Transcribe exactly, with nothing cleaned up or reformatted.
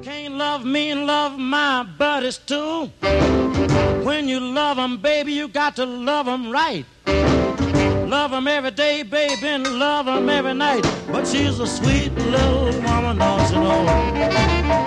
Can't love me and love my buddies too. When you love 'em, baby, you got to love 'em right. Love 'em every day, baby, and love 'em every night. But she's a sweet little woman, don't you know?